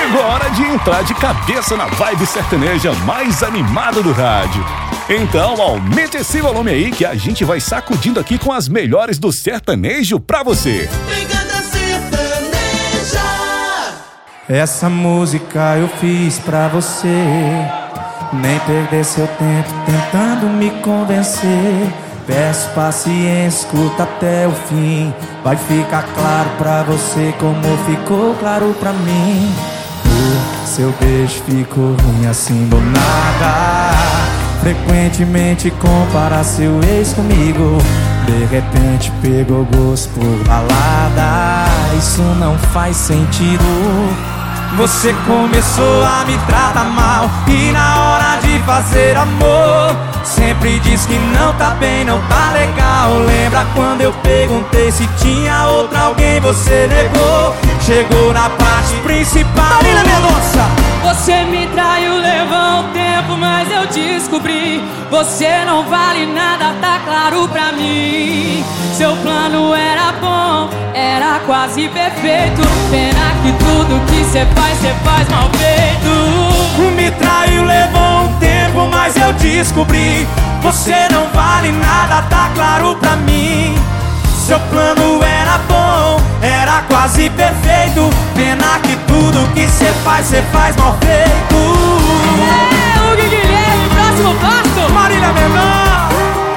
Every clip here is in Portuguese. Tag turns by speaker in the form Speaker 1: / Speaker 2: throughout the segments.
Speaker 1: Chegou a hora de entrar de cabeça na vibe sertaneja mais animada do rádio. Então aumente esse volume aí que a gente vai sacudindo aqui com as melhores do sertanejo pra você.
Speaker 2: Pegada Sertaneja.
Speaker 3: Essa música eu fiz pra você. Nem perder seu tempo tentando me convencer. Peço paciência, escuta até o fim. Vai ficar claro pra você como ficou claro pra mim. Seu beijo ficou ruim assim do nada. Frequentemente compara seu ex comigo. De repente pegou gosto por balada. Isso não faz sentido. Você começou a me tratar mal e na hora de fazer amor sempre diz que não tá bem, não tá legal. Lembra quando eu perguntei se tinha outra alguém, você negou. Chegou na parte principal.
Speaker 4: Marília Mendonça! Você me traiu, levou um tempo, mas eu descobri. Você não vale nada, tá claro pra mim. Seu plano era bom, era quase perfeito. Pena que tudo que cê faz mal feito.
Speaker 3: Me traiu, levou um tempo, mas eu descobri. Você não vale nada, tá claro pra mim. Seu plano era bom, era quase perfeito. Pena que tudo que cê faz mal feito.
Speaker 4: É, Hugo Guilherme, próximo passo.
Speaker 3: Marília Mendonça.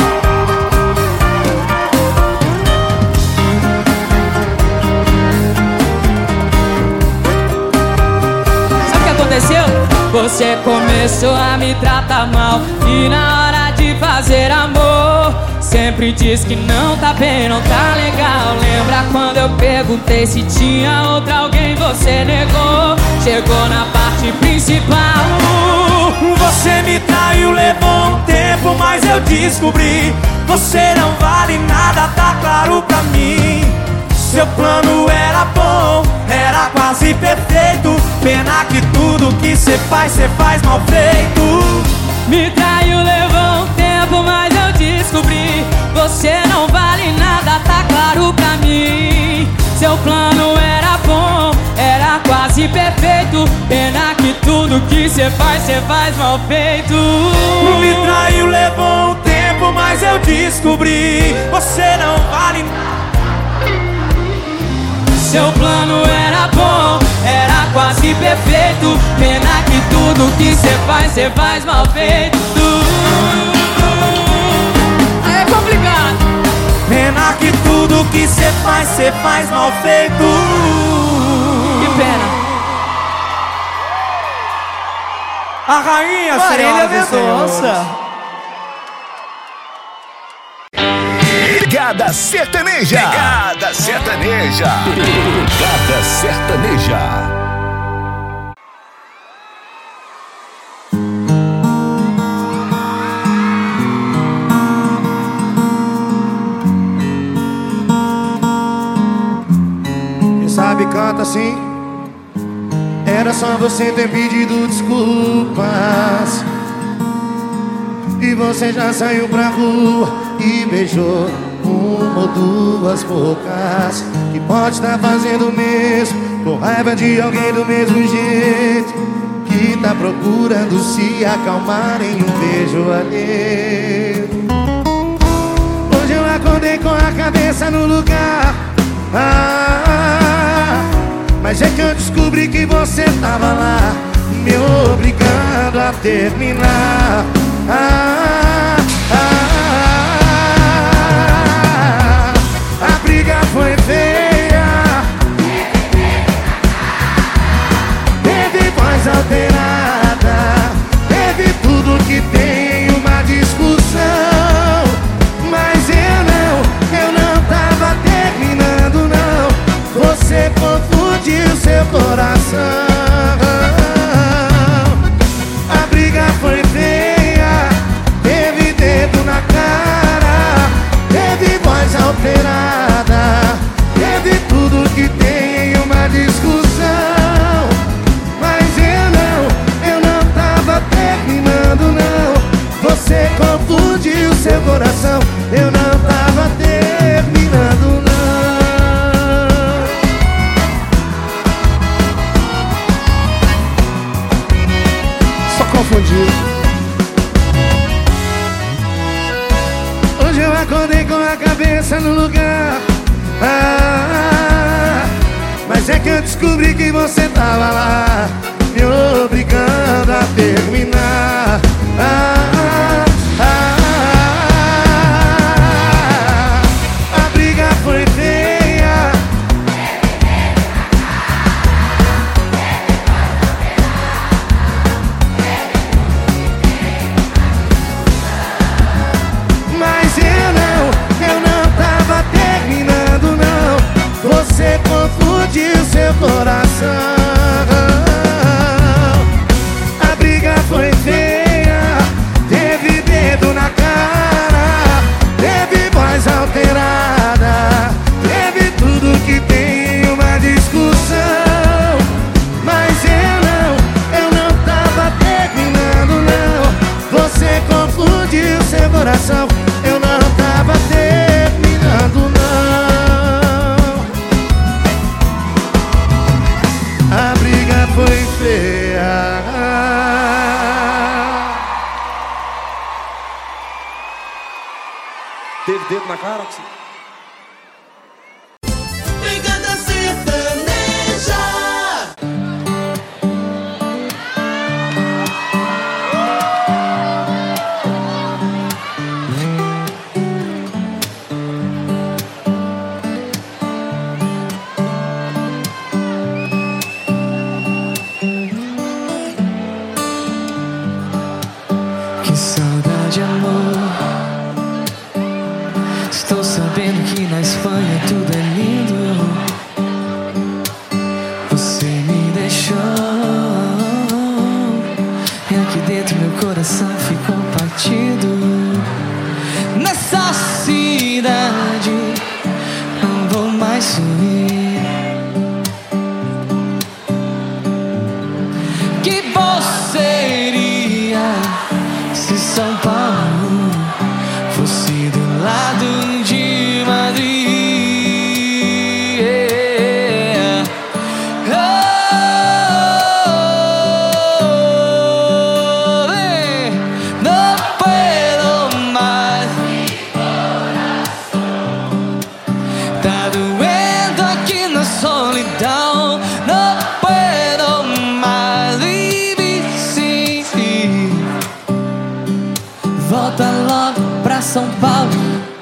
Speaker 4: Sabe o que aconteceu? Você começou a me tratar mal e na hora de fazer amor sempre diz que não tá bem, não tá legal. Lembra quando eu perguntei se tinha outra alguém, você negou. Chegou na parte principal.
Speaker 3: Você me traiu, levou um tempo, mas eu descobri. Você não vale nada, tá claro pra mim. Seu plano era bom, era quase perfeito. Pena que tudo que cê faz mal feito.
Speaker 4: Me traiu, levou um tempo, mas eu descobri. Você não vale nada, tá claro pra mim. Seu plano era bom, era quase perfeito. Pena que tudo que cê faz mal feito.
Speaker 3: Me traiu, levou um tempo, mas eu descobri. Você não vale nada.
Speaker 4: Seu plano era bom, era quase perfeito. Pena que tudo que cê faz mal feito. É complicado.
Speaker 3: Pena que tudo que cê faz mal feito.
Speaker 4: Que pena.
Speaker 3: A rainha
Speaker 5: Marília
Speaker 3: Mendonça.
Speaker 1: Pegada Sertaneja. Pegada Sertaneja. Pegada Sertaneja.
Speaker 5: Quem sabe canta assim. Era só você ter pedido desculpas e você já saiu pra rua e beijou uma ou duas bocas. Que pode estar fazendo o mesmo, com raiva de alguém do mesmo jeito, que tá procurando se acalmar em um beijo alheio. Hoje eu acordei com a cabeça no lugar. Mas é que eu descobri que você tava lá, me obrigando a terminar. A briga foi feia, teve voz alterada, teve tudo que tem em uma discussão. Mas eu não tava terminando não. Você confundiu seu coração. A briga foi feia, teve Depois é que eu descobri que você tava lá, me obrigando a terminar. A briga foi feia. Mas eu não tava terminando não. Você confundiu seu coração. A briga foi feia. Teve dedo na cara, teve voz alterada, teve tudo que tem em uma discussão. Mas eu não tava terminando não. Você confundiu seu coração. Eu não tava terminando não. A briga foi feia.
Speaker 6: Teve dedo na cara?
Speaker 2: Brigada Sertaneja.
Speaker 3: Que saudade, amor. Estou sabendo que na Espanha tudo é lindo. Você me deixou, e aqui dentro meu coração ficou partido. Nessa cidade não vou mais sorrir. Que você iria se São Paulo fosse do lado de Madrid? Não puedo mais. Tá doendo aqui na solidão. Não puedo mais viver sem ti. Volta logo pra São Paulo.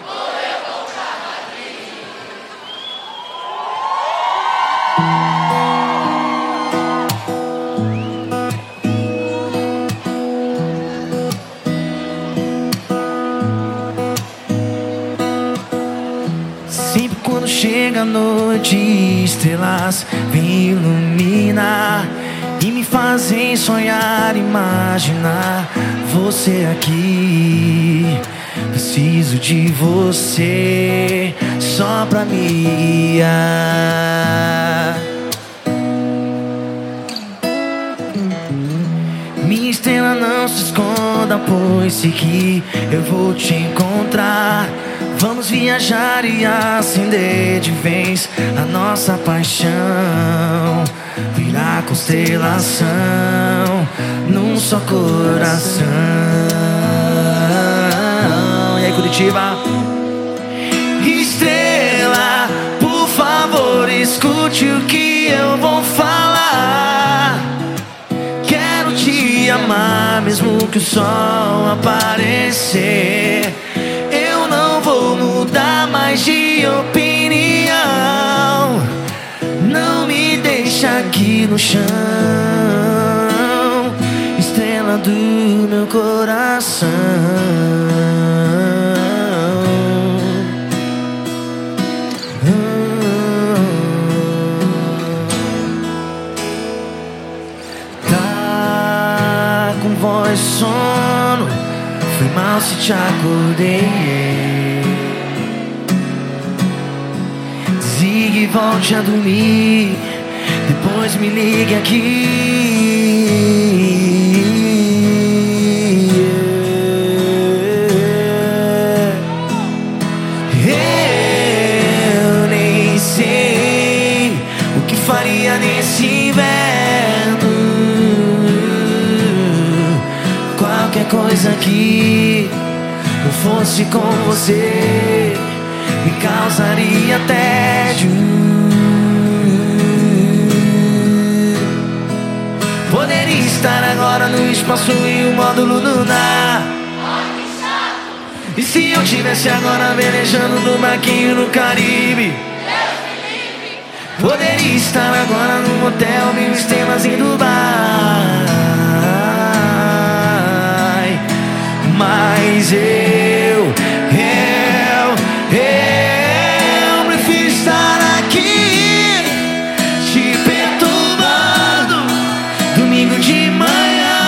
Speaker 3: Sempre quando chega a noite, estrelas vêm iluminar e me fazem sonhar, imaginar você aqui. Preciso de você só pra me guiar. Minha estrela, não se esconda, pois sei que eu vou te encontrar. Vamos viajar e acender de vez a nossa paixão, virar constelação num só coração. E aí, Curitiba? Estrela, por favor, escute o que eu vou falar. Quero te amar mesmo que o sol aparecer. Eu não vou mudar mais de opinião. Não me deixa aqui no chão, estrela do meu coração. Tá com voz de sono, foi mal se te acordei. Desligue e volte a dormir, depois me ligue aqui. Eu nem sei o que faria nesse inverno. Qualquer coisa que não fosse com você me causaria tédio. agora no espaço e o módulo lunar. E se eu tivesse agora velejando no barquinho no Caribe? Poderia estar agora no motel, mil estrelas em Dubai. Mas eu prefiro estar aqui te perturbando domingo de manhã.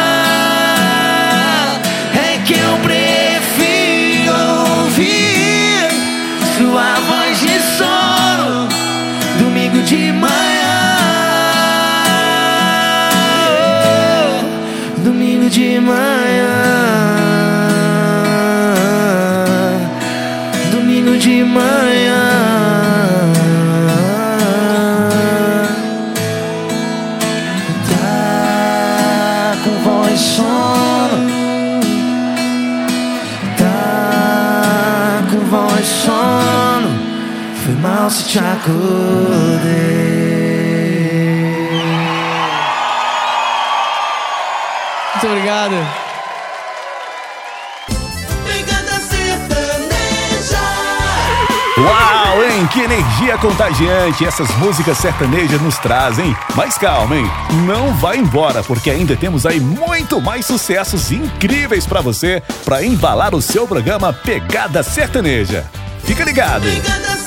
Speaker 3: É que eu prefiro ouvir sua voz de sono domingo de manhã. Domingo de manhã. Domingo de manhã. Tá com voz sono. Tá com voz sono. Foi mal se te acordei.
Speaker 4: Muito obrigado.
Speaker 2: Pegada sertaneja.
Speaker 1: Uau, hein? Que energia contagiante essas músicas sertanejas nos trazem. Mas calma, hein? Não vai embora, porque ainda temos aí muito mais sucessos incríveis pra você, pra embalar o seu programa Pegada Sertaneja. Fica ligado!
Speaker 2: Pegada